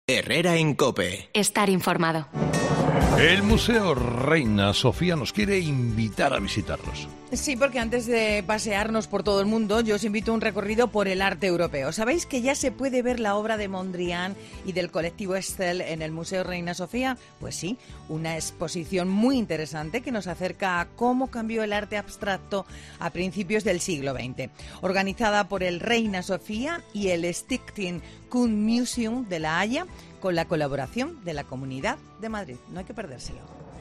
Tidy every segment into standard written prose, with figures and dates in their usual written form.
Herrera en COPE. Estar informado. El Museo Reina Sofía nos quiere invitar a visitarlos. Sí, porque antes de pasearnos por todo el mundo, yo os invito a un recorrido por el arte europeo. ¿Sabéis que ya se puede ver la obra de Mondrian y del colectivo Estel en el Museo Reina Sofía? Pues sí, una exposición muy interesante que nos acerca a cómo cambió el arte abstracto a principios del siglo XX. Organizada por el Reina Sofía y el Stichting Kunstmuseum de La Haya, con la colaboración de la Comunidad de Madrid. No hay que perdérselo.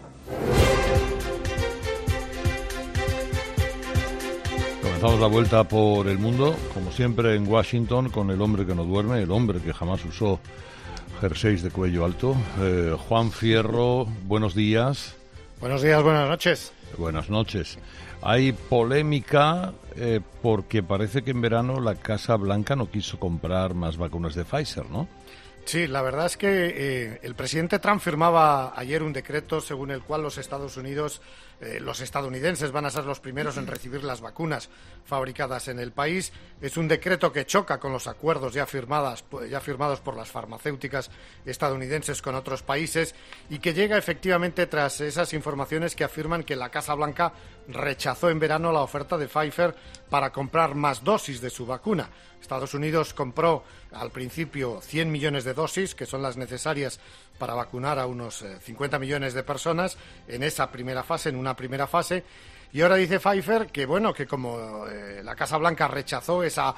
Comenzamos la vuelta por el mundo, como siempre en Washington, con el hombre que no duerme, el hombre que jamás usó jerseys de cuello alto. Juan Fierro, buenos días. Buenos días, buenas noches. Buenas noches. Hay polémica porque parece que en verano la Casa Blanca no quiso comprar más vacunas de Pfizer, ¿no? Sí, la verdad es que el presidente Trump firmaba ayer un decreto según el cual los estadounidenses van a ser los primeros en recibir las vacunas fabricadas en el país. Es un decreto que choca con los acuerdos ya firmados por las farmacéuticas estadounidenses con otros países y que llega efectivamente tras esas informaciones que afirman que la Casa Blanca rechazó en verano la oferta de Pfizer para comprar más dosis de su vacuna. Estados Unidos compró al principio 100 millones de dosis, que son las necesarias para vacunar a unos 50 millones de personas en una primera fase. Y ahora dice Pfizer que, que como la Casa Blanca rechazó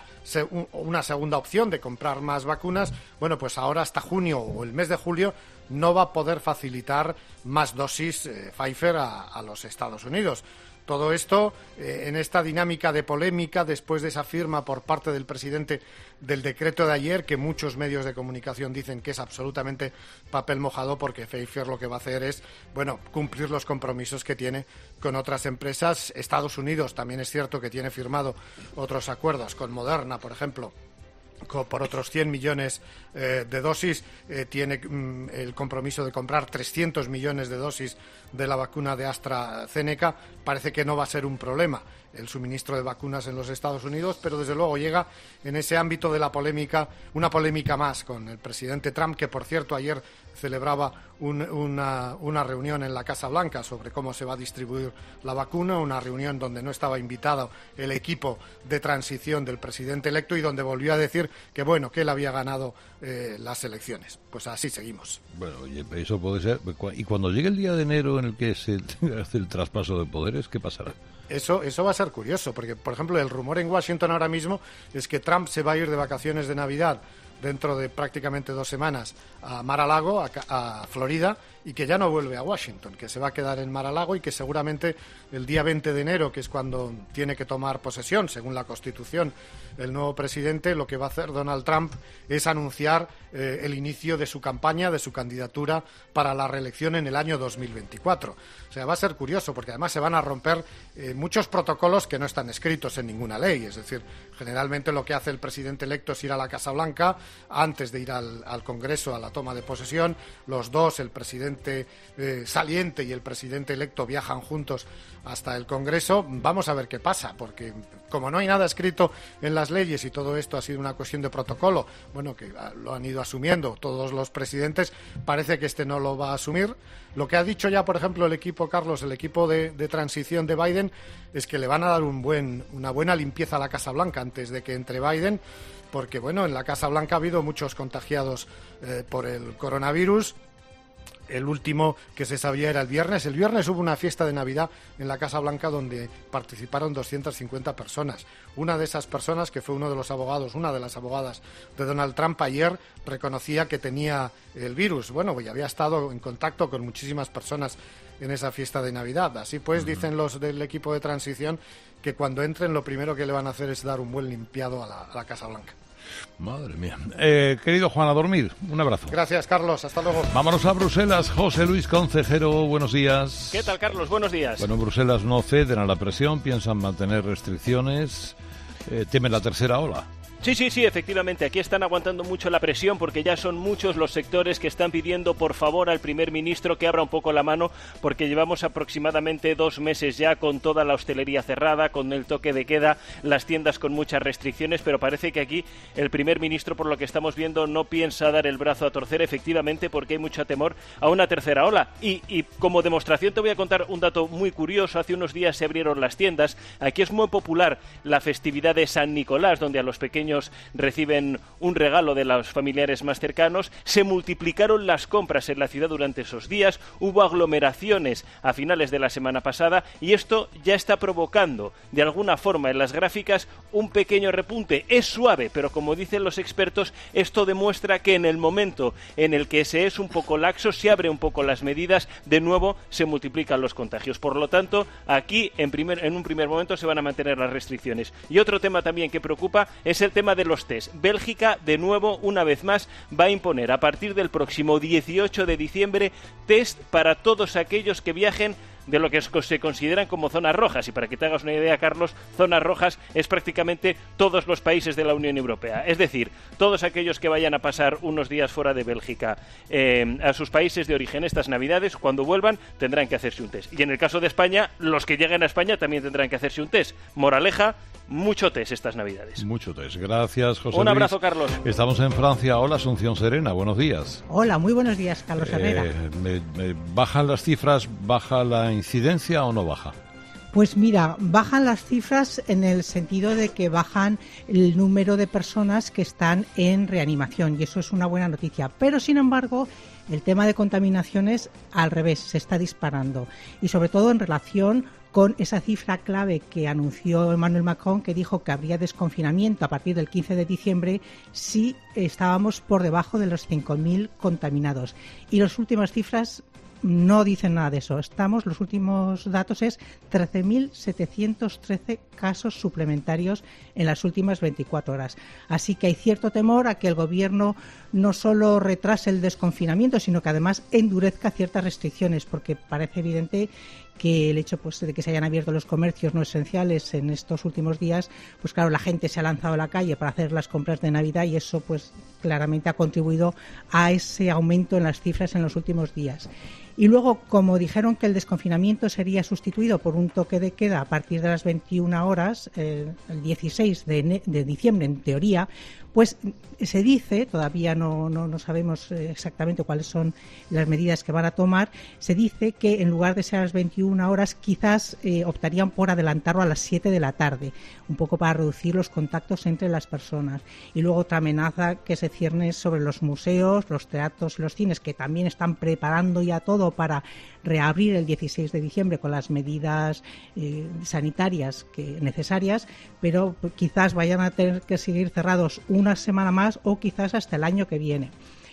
una segunda opción de comprar más vacunas, pues ahora hasta junio o el mes de julio no va a poder facilitar más dosis Pfizer a los Estados Unidos. Todo esto en esta dinámica de polémica después de esa firma por parte del presidente del decreto de ayer, que muchos medios de comunicación dicen que es absolutamente papel mojado porque Pfizer lo que va a hacer es, cumplir los compromisos que tiene con otras empresas. Estados Unidos también es cierto que tiene firmado otros acuerdos con Moderna, por ejemplo, por otros 100 millones de dosis, tiene el compromiso de comprar 300 millones de dosis de la vacuna de AstraZeneca. Parece que no va a ser un problema el suministro de vacunas en los Estados Unidos, pero desde luego llega en ese ámbito de la polémica, una polémica más con el presidente Trump, que por cierto ayer celebraba una reunión en la Casa Blanca sobre cómo se va a distribuir la vacuna, una reunión donde no estaba invitado el equipo de transición del presidente electo y donde volvió a decir que él había ganado las elecciones. Pues así seguimos. Bueno, oye, eso puede ser. Y cuando llegue el día de enero en el que se hace el traspaso de poderes, ¿qué pasará? Eso va a ser curioso, porque, por ejemplo, el rumor en Washington ahora mismo es que Trump se va a ir de vacaciones de Navidad dentro de prácticamente 2 semanas a Mar-a-Lago, a Florida, y que ya no vuelve a Washington, que se va a quedar en Mar-a-Lago y que seguramente el día 20 de enero, que es cuando tiene que tomar posesión, según la Constitución, el nuevo presidente, lo que va a hacer Donald Trump es anunciar el inicio de su campaña, de su candidatura para la reelección en el año 2024. O sea, va a ser curioso, porque además se van a romper muchos protocolos que no están escritos en ninguna ley. Es decir, generalmente lo que hace el presidente electo es ir a la Casa Blanca antes de ir al Congreso a la toma de posesión. Los dos, el presidente saliente y el presidente electo, viajan juntos hasta el Congreso. Vamos a ver qué pasa, porque como no hay nada escrito en las leyes y todo esto ha sido una cuestión de protocolo, que lo han ido asumiendo todos los presidentes, parece que este no lo va a asumir. Lo que ha dicho ya, por ejemplo, el equipo de transición de Biden, es que le van a dar una buena limpieza a la Casa Blanca antes de que entre Biden, porque en la Casa Blanca ha habido muchos contagiados por el coronavirus. El último que se sabía era el viernes. El viernes hubo una fiesta de Navidad en la Casa Blanca donde participaron 250 personas. Una de esas personas, que fue una de las abogadas de Donald Trump, ayer reconocía que tenía el virus. Y había estado en contacto con muchísimas personas en esa fiesta de Navidad. Así pues, dicen los del equipo de transición que cuando entren lo primero que le van a hacer es dar un buen limpiado a la Casa Blanca. Madre mía. Querido Juan, a dormir. Un abrazo. Gracias, Carlos. Hasta luego. Vámonos a Bruselas. José Luis Concejero, buenos días. ¿Qué tal, Carlos? Buenos días. Bueno, en Bruselas no ceden a la presión, piensan mantener restricciones, temen la tercera ola. Sí, efectivamente. Aquí están aguantando mucho la presión porque ya son muchos los sectores que están pidiendo por favor al primer ministro que abra un poco la mano, porque llevamos aproximadamente 2 meses ya con toda la hostelería cerrada, con el toque de queda, las tiendas con muchas restricciones, pero parece que aquí el primer ministro, por lo que estamos viendo, no piensa dar el brazo a torcer, efectivamente, porque hay mucho temor a una tercera ola. Y como demostración te voy a contar un dato muy curioso. Hace unos días se abrieron las tiendas. Aquí es muy popular la festividad de San Nicolás, donde a los pequeños reciben un regalo de los familiares más cercanos. Se multiplicaron las compras en la ciudad durante esos días, hubo aglomeraciones a finales de la semana pasada y esto ya está provocando de alguna forma en las gráficas un pequeño repunte. Es suave, pero como dicen los expertos, esto demuestra que en el momento en el que se es un poco laxo, se abre un poco las medidas, de nuevo se multiplican los contagios. Por lo tanto, aquí en un primer momento se van a mantener las restricciones. Y otro tema también que preocupa es el tema de los test. Bélgica, de nuevo, una vez más, va a imponer a partir del próximo 18 de diciembre test para todos aquellos que viajen de lo que se consideran como zonas rojas. Y para que te hagas una idea, Carlos, zonas rojas es prácticamente todos los países de la Unión Europea. Es decir, todos aquellos que vayan a pasar unos días fuera de Bélgica a sus países de origen estas Navidades, cuando vuelvan tendrán que hacerse un test. Y en el caso de España, los que lleguen a España también tendrán que hacerse un test. Moraleja, mucho test estas Navidades. Mucho test. Gracias, José Un Luis. abrazo, Carlos. Estamos en Francia. Hola, Asunción Serena. Buenos días. Hola, muy buenos días, Carlos Herrera. ¿Bajan las cifras? ¿Baja la incidencia o no baja? Pues mira, bajan las cifras en el sentido de que bajan el número de personas que están en reanimación y eso es una buena noticia. Pero, sin embargo, el tema de contaminaciones al revés, se está disparando y sobre todo en relación con esa cifra clave que anunció Emmanuel Macron, que dijo que habría desconfinamiento a partir del 15 de diciembre si estábamos por debajo de los 5.000 contaminados. Y las últimas cifras no dicen nada de eso. Los últimos datos es 13.713 casos suplementarios en las últimas 24 horas. Así que hay cierto temor a que el gobierno no solo retrase el desconfinamiento, sino que además endurezca ciertas restricciones, porque parece evidente que el hecho de que se hayan abierto los comercios no esenciales en estos últimos días, pues claro, la gente se ha lanzado a la calle para hacer las compras de Navidad y eso pues claramente ha contribuido a ese aumento en las cifras en los últimos días. Y luego, como dijeron que el desconfinamiento sería sustituido por un toque de queda a partir de las 21 horas, el 16 de diciembre, en teoría, pues se dice, todavía no sabemos exactamente cuáles son las medidas que van a tomar, se dice que en lugar de ser a las 21 horas quizás optarían por adelantarlo a las 7 de la tarde, un poco para reducir los contactos entre las personas. Y luego otra amenaza que se cierne sobre los museos, los teatros y los cines, que también están preparando ya todo para reabrir el 16 de diciembre con las medidas sanitarias necesarias, pero quizás vayan a tener que seguir cerrados una semana más o quizás hasta el año que viene.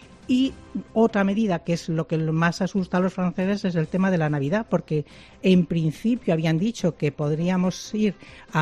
Y otra medida que es lo que más asusta a los franceses es el tema de la Navidad, porque en principio habían dicho que podríamos ir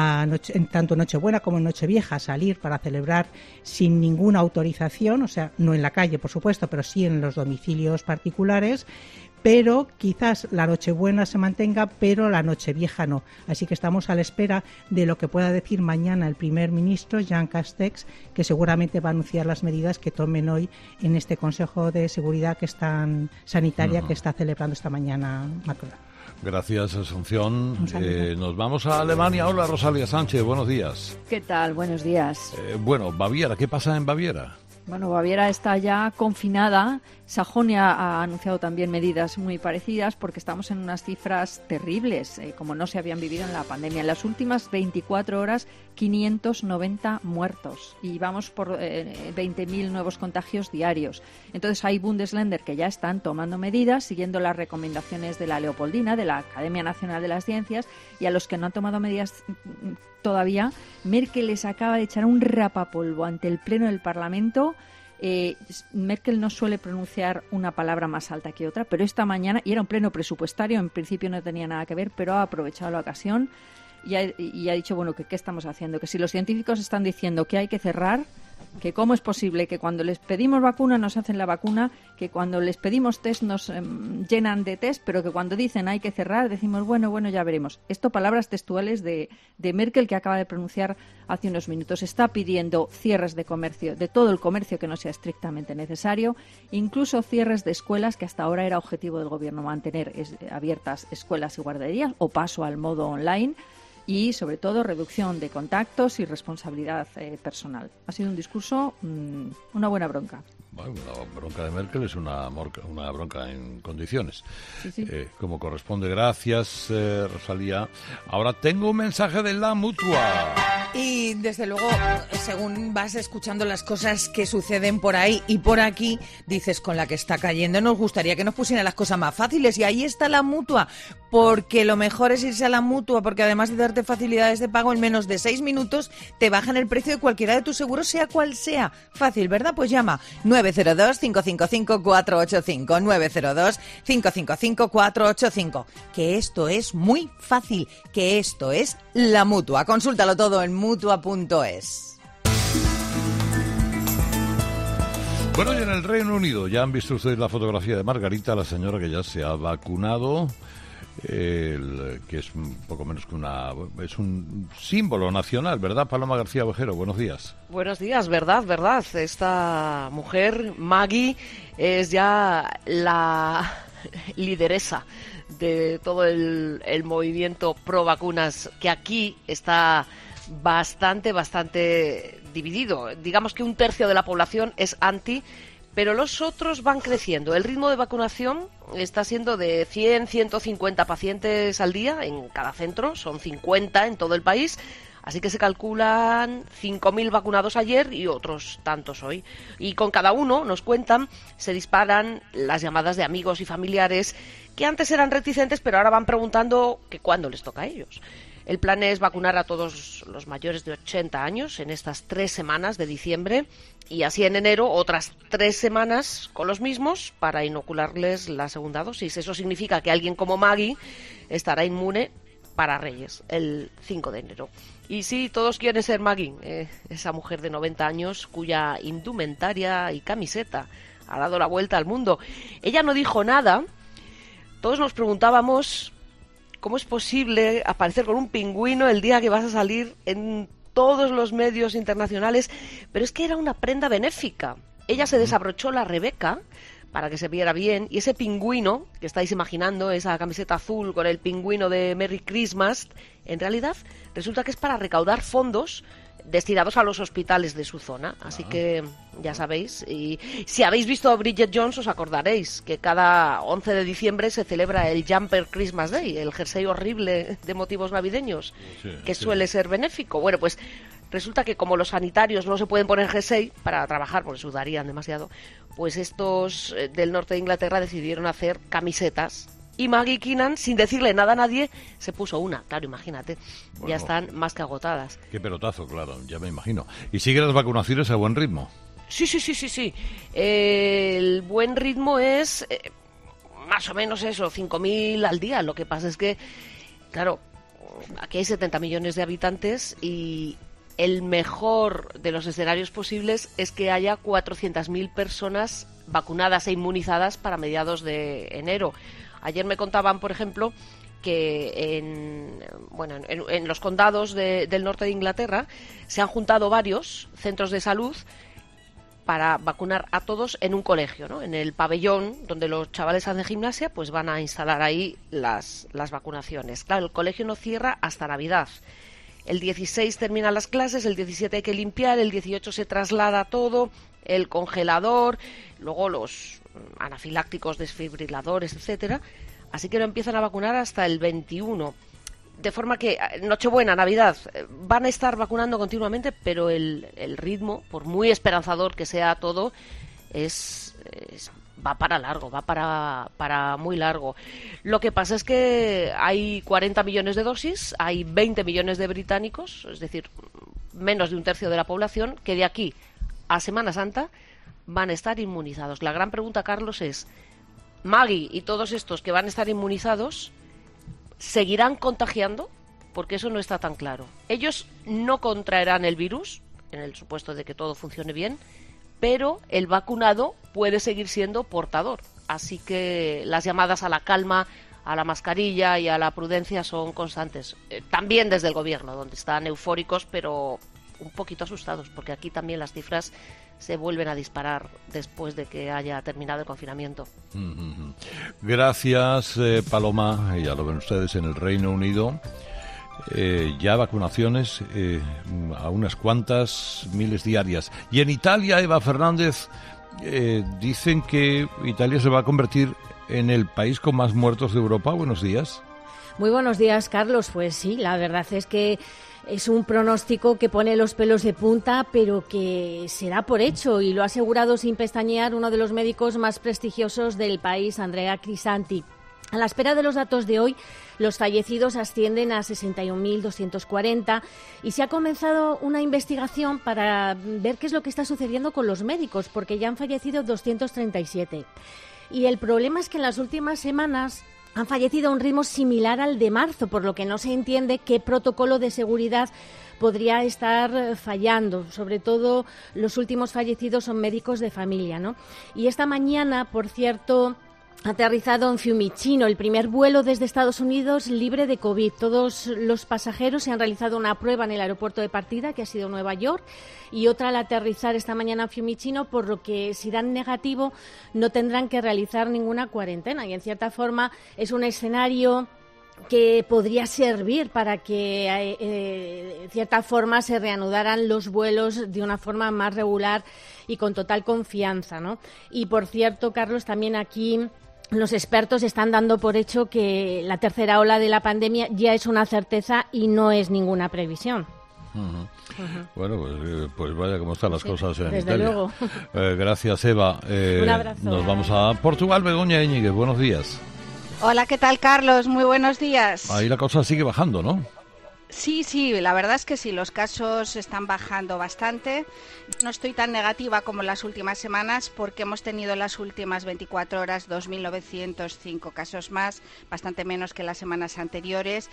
en tanto Nochebuena como en Nochevieja a salir para celebrar sin ninguna autorización, o sea, no en la calle, por supuesto, pero sí en los domicilios particulares. Pero quizás la Nochebuena se mantenga, pero la Nochevieja no. Así que estamos a la espera de lo que pueda decir mañana el primer ministro, Jean Castex, que seguramente va a anunciar las medidas que tomen hoy en este Consejo de Seguridad Sanitaria que está celebrando esta mañana Macron. Gracias, Asunción. Nos vamos a Alemania. Hola, Rosalía Sánchez. Buenos días. ¿Qué tal? Buenos días. Baviera. ¿Qué pasa en Baviera? Bueno, Baviera está ya confinada. Sajonia ha anunciado también medidas muy parecidas porque estamos en unas cifras terribles, como no se habían vivido en la pandemia. En las últimas 24 horas, 590 muertos y vamos por 20.000 nuevos contagios diarios. Entonces hay Bundesländer que ya están tomando medidas, siguiendo las recomendaciones de la Leopoldina, de la Academia Nacional de las Ciencias, y a los que no han tomado medidas todavía, Merkel les acaba de echar un rapapolvo ante el Pleno del Parlamento. Merkel no suele pronunciar una palabra más alta que otra, pero esta mañana, y era un pleno presupuestario, en principio no tenía nada que ver, pero ha aprovechado la ocasión y ha dicho, bueno, que qué estamos haciendo, que si los científicos están diciendo que hay que cerrar, que cómo es posible que cuando les pedimos vacuna nos hacen la vacuna, que cuando les pedimos test nos llenan de test, pero que cuando dicen hay que cerrar decimos bueno, ya veremos. Esto palabras textuales de Merkel, que acaba de pronunciar hace unos minutos. Está pidiendo cierres de comercio, de todo el comercio que no sea estrictamente necesario, incluso cierres de escuelas, que hasta ahora era objetivo del gobierno mantener abiertas escuelas y guarderías, o paso al modo online. Y, sobre todo, reducción de contactos y responsabilidad personal. Ha sido un discurso, una buena bronca. Bueno, la bronca de Merkel es una bronca en condiciones. Sí. Como corresponde. Gracias, Rosalía. Ahora tengo un mensaje de la Mutua. Y, desde luego, según vas escuchando las cosas que suceden por ahí y por aquí, dices, con la que está cayendo, nos gustaría que nos pusieran las cosas más fáciles. Y ahí está la Mutua, porque lo mejor es irse a la Mutua, porque además de darte facilidades de pago, en menos de 6 minutos te bajan el precio de cualquiera de tus seguros, sea cual sea. Fácil, ¿verdad? Pues llama 902-555-485, 902-555-485. Que esto es muy fácil, que esto es la Mutua. Consúltalo todo en Mutua.es. Bueno, y en el Reino Unido ya han visto ustedes la fotografía de Margarita, la señora que ya se ha vacunado, que es un poco menos que es un símbolo nacional, ¿verdad, Paloma García Ovejero? Buenos días. Buenos días, verdad. Esta mujer, Maggie, es ya la lideresa de todo el movimiento pro vacunas, que aquí está bastante dividido. Digamos que un tercio de la población es anti, pero los otros van creciendo. El ritmo de vacunación está siendo de 100-150 pacientes al día en cada centro, son 50 en todo el país, así que se calculan 5.000 vacunados ayer y otros tantos hoy. Y con cada uno, nos cuentan, se disparan las llamadas de amigos y familiares que antes eran reticentes, pero ahora van preguntando que cuándo les toca a ellos. El plan es vacunar a todos los mayores de 80 años en estas 3 semanas de diciembre y así en enero otras 3 semanas con los mismos para inocularles la segunda dosis. Eso significa que alguien como Maggie estará inmune para Reyes el 5 de enero. Y sí, todos quieren ser Maggie, esa mujer de 90 años cuya indumentaria y camiseta ha dado la vuelta al mundo. Ella no dijo nada. Todos nos preguntábamos ¿cómo es posible aparecer con un pingüino el día que vas a salir en todos los medios internacionales? Pero es que era una prenda benéfica. Ella se desabrochó la Rebeca para que se viera bien, y ese pingüino que estáis imaginando, esa camiseta azul con el pingüino de Merry Christmas, en realidad resulta que es para recaudar fondos destinados a los hospitales de su zona. Así que ya sabéis, y si habéis visto Bridget Jones os acordaréis que cada 11 de diciembre se celebra el Jumper Christmas Day, el jersey horrible de motivos navideños, que suele ser benéfico. Bueno, pues resulta que como los sanitarios no se pueden poner jersey para trabajar porque sudarían demasiado, pues estos del norte de Inglaterra decidieron hacer camisetas. Y Maggie Keenan, sin decirle nada a nadie, se puso una. Claro, imagínate. Bueno, ya están más que agotadas. Qué pelotazo, claro, ya me imagino. ¿Y siguen las vacunaciones a buen ritmo? Sí. El buen ritmo es más o menos eso, 5.000 al día. Lo que pasa es que, claro, aquí hay 70 millones de habitantes y el mejor de los escenarios posibles es que haya 400.000 personas vacunadas e inmunizadas para mediados de enero. Ayer me contaban, por ejemplo, que en los condados del norte de Inglaterra se han juntado varios centros de salud para vacunar a todos en un colegio, ¿no? En el pabellón donde los chavales hacen gimnasia, pues van a instalar ahí las vacunaciones. Claro, el colegio no cierra hasta Navidad. El 16 terminan las clases, el 17 hay que limpiar, el 18 se traslada todo, el congelador, luego los anafilácticos, desfibriladores, etcétera. Así que no empiezan a vacunar hasta el 21. De forma que Nochebuena, Navidad, van a estar vacunando continuamente, pero el ritmo, por muy esperanzador que sea todo, va para largo, va para muy largo. Lo que pasa es que hay 40 millones de dosis, hay 20 millones de británicos, es decir, menos de un tercio de la población, que de aquí a Semana Santa van a estar inmunizados. La gran pregunta, Carlos, es, Maggie y todos estos que van a estar inmunizados, ¿seguirán contagiando? Porque eso no está tan claro. Ellos no contraerán el virus, en el supuesto de que todo funcione bien, pero el vacunado puede seguir siendo portador. Así que las llamadas a la calma, a la mascarilla y a la prudencia son constantes. También desde el gobierno, donde están eufóricos, pero un poquito asustados, porque aquí también las cifras se vuelven a disparar después de que haya terminado el confinamiento. Gracias, Paloma. Ya lo ven ustedes en el Reino Unido. Ya vacunaciones a unas cuantas miles diarias. Y en Italia, Eva Fernández, dicen que Italia se va a convertir en el país con más muertos de Europa. Buenos días. Muy buenos días, Carlos. Pues sí, la verdad es que es un pronóstico que pone los pelos de punta, pero que se da por hecho, y lo ha asegurado sin pestañear uno de los médicos más prestigiosos del país, Andrea Crisanti. A la espera de los datos de hoy, los fallecidos ascienden a 61.240 y se ha comenzado una investigación para ver qué es lo que está sucediendo con los médicos, porque ya han fallecido 237. Y el problema es que en las últimas semanas han fallecido a un ritmo similar al de marzo, por lo que no se entiende qué protocolo de seguridad podría estar fallando. Sobre todo, los últimos fallecidos son médicos de familia, ¿no? Y esta mañana, por cierto, ha aterrizado en Fiumicino el primer vuelo desde Estados Unidos libre de COVID. Todos los pasajeros se han realizado una prueba en el aeropuerto de partida, que ha sido Nueva York, y otra al aterrizar esta mañana en Fiumicino, por lo que si dan negativo no tendrán que realizar ninguna cuarentena. Y en cierta forma es un escenario que podría servir para que en cierta forma se reanudaran los vuelos de una forma más regular y con total confianza, ¿no? Y por cierto, Carlos, también aquí los expertos están dando por hecho que la tercera ola de la pandemia ya es una certeza y no es ninguna previsión. Bueno, pues vaya cómo están las cosas en Desde Italia. luego. Gracias, Eva. Un abrazo. Nos vamos a Portugal. Begoña Íñiguez, buenos días. Hola, ¿qué tal, Carlos? Muy buenos días. Ahí la cosa sigue bajando, ¿no? Sí, la verdad es que sí, los casos están bajando bastante. No estoy tan negativa como las últimas semanas, porque hemos tenido en las últimas 24 horas 2.905 casos más, bastante menos que las semanas anteriores.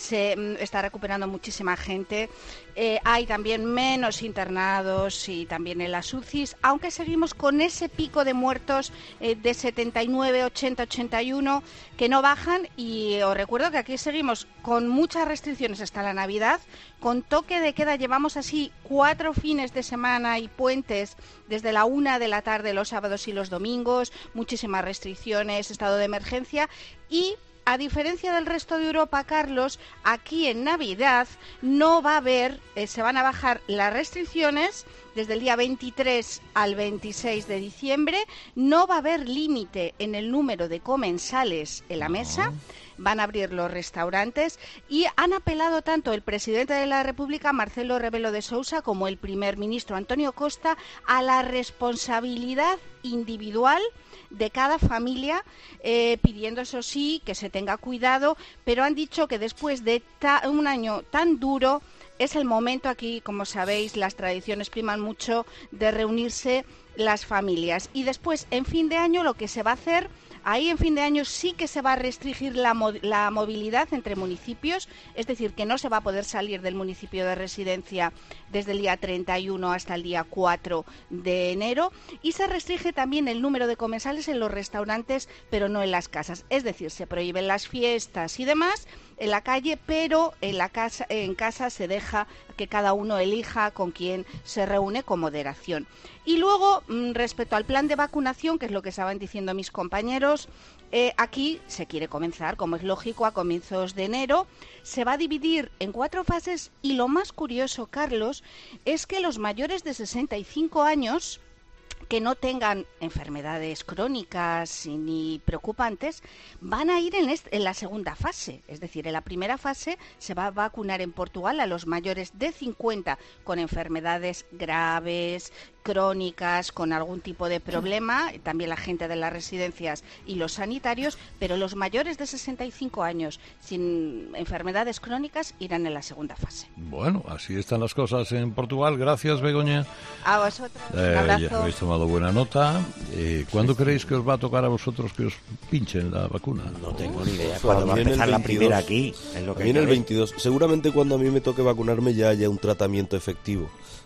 Se está recuperando muchísima gente. Hay también menos internados y también en las UCIs, aunque seguimos con ese pico de muertos de 79, 80, 81 que no bajan. Y os recuerdo que aquí seguimos con muchas restricciones hasta la Navidad, con toque de queda. Llevamos así 4 fines de semana y puentes desde la 1 de la tarde los sábados y los domingos, muchísimas restricciones, estado de emergencia. Y a diferencia del resto de Europa, Carlos, aquí en Navidad no va a haber, se van a bajar las restricciones desde el día 23 al 26 de diciembre. No va a haber límite en el número de comensales en la mesa. Van a abrir los restaurantes y han apelado tanto el presidente de la República, Marcelo Rebelo de Sousa, como el primer ministro, Antonio Costa, a la responsabilidad individual de cada familia, pidiendo, eso sí, que se tenga cuidado, pero han dicho que después de un año tan duro es el momento. Aquí, como sabéis, las tradiciones priman mucho, de reunirse las familias. Y después, en fin de año, lo que se va a hacer, ahí en fin de año sí que se va a restringir la movilidad entre municipios, es decir, que no se va a poder salir del municipio de residencia desde el día 31 hasta el día 4 de enero, y se restringe también el número de comensales en los restaurantes, pero no en las casas. Es decir, se prohíben las fiestas y demás en la calle, pero en casa se deja que cada uno elija con quién se reúne con moderación. Y luego, respecto al plan de vacunación, que es lo que estaban diciendo mis compañeros, aquí se quiere comenzar, como es lógico, a comienzos de enero. Se va a dividir en 4 fases y lo más curioso, Carlos, es que los mayores de 65 años que no tengan enfermedades crónicas ni preocupantes van a ir en la segunda fase. Es decir, en la primera fase se va a vacunar en Portugal a los mayores de 50 con enfermedades graves, crónicas, con algún tipo de problema, también la gente de las residencias y los sanitarios, pero los mayores de 65 años sin enfermedades crónicas irán en la segunda fase. Bueno, así están las cosas en Portugal. Gracias, Begoña. A vosotros, un abrazo. Ya habéis tomado buena nota. ¿Cuándo creéis que os va a tocar a vosotros que os pinchen la vacuna? No tengo ni idea. ¿Cuándo va a empezar la primera aquí? Es lo que a mí en el 22. Seguramente cuando a mí me toque vacunarme ya haya un tratamiento efectivo.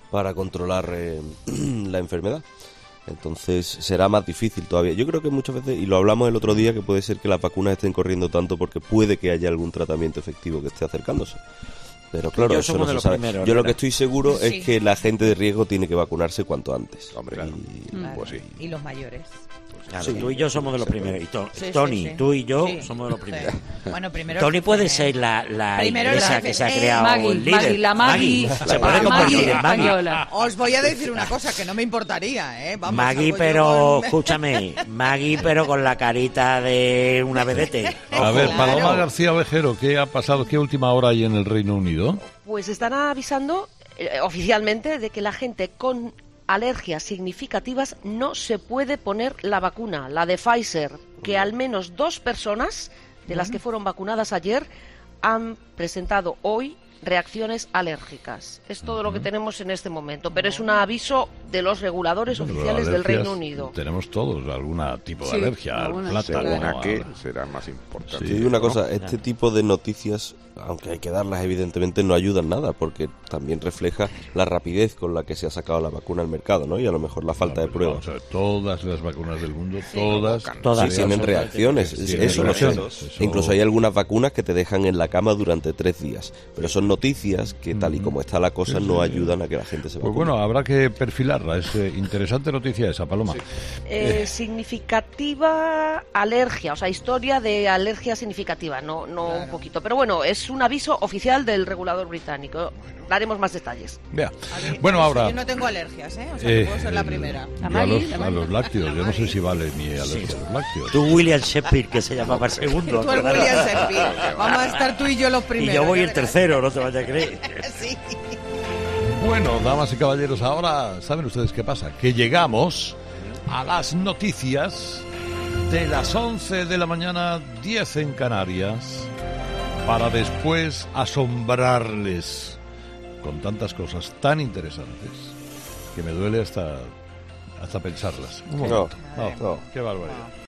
para controlar la enfermedad. Entonces será más difícil todavía. Yo creo que muchas veces, y lo hablamos el otro día, que puede ser que las vacunas estén corriendo tanto porque puede que haya algún tratamiento efectivo que esté acercándose. Pero claro, eso no se sabe. Yo lo que estoy seguro es que la gente de riesgo tiene que vacunarse cuanto antes. Hombre, claro. Pues sí. Y los mayores. Claro, sí, tú y yo somos de los primeros. Tony, tú y yo somos de los primeros. Bueno, primero Tony puede ser la esa que se ha creado el líder. Maggie. Se puede convertir en Maggie. Os voy a decir una cosa que no me importaría, Vamos, Maggie, pero escúchame, Maggie, pero con la carita de una vedette. A ver, Paloma García Ovejero, ¿qué ha pasado? ¿Qué última hora hay en el Reino Unido? Pues están avisando oficialmente de que la gente con alergias significativas no se puede poner la vacuna, la de Pfizer, que al menos 2 personas de las que fueron vacunadas ayer han presentado hoy reacciones alérgicas. Es todo lo que tenemos en este momento, pero es un aviso de los reguladores oficiales del Reino Unido. Tenemos todos algún tipo de alergia al plátano. ¿A qué será más importante? Te digo una cosa, este tipo de noticias, aunque hay que darlas evidentemente, no ayudan nada, porque también refleja la rapidez con la que se ha sacado la vacuna al mercado, ¿no? Y a lo mejor la falta de pruebas. O sea, todas las vacunas del mundo, todas tienen reacciones. Eso lo sé. Incluso hay algunas vacunas que te dejan en la cama durante 3 días, pero son noticias que, tal y como está la cosa, no ayudan a que la gente se vacune. Pues bueno, habrá que perfilarla. Es interesante noticia esa, Paloma. Significativa alergia, o sea, historia de alergia significativa, no un poquito. Pero bueno, es un aviso oficial del regulador británico. Daremos más detalles. Vea. Bueno, ahora... Yo no tengo alergias, O sea, que puedo ser la primera. A los lácteos. Yo no sé si vale mi alergia a los lácteos. Tú, William Shakespeare, que se llamaba el segundo. Tú el William Shakespeare. Vamos a estar tú y yo los primeros. Y yo voy el tercero, no te vayas a creer. Sí. Bueno, damas y caballeros, ahora ¿saben ustedes qué pasa? Que llegamos a las noticias de las 11 de la mañana, 10 en Canarias, para después asombrarles con tantas cosas tan interesantes que me duele hasta pensarlas. Un momento. No, qué barbaridad.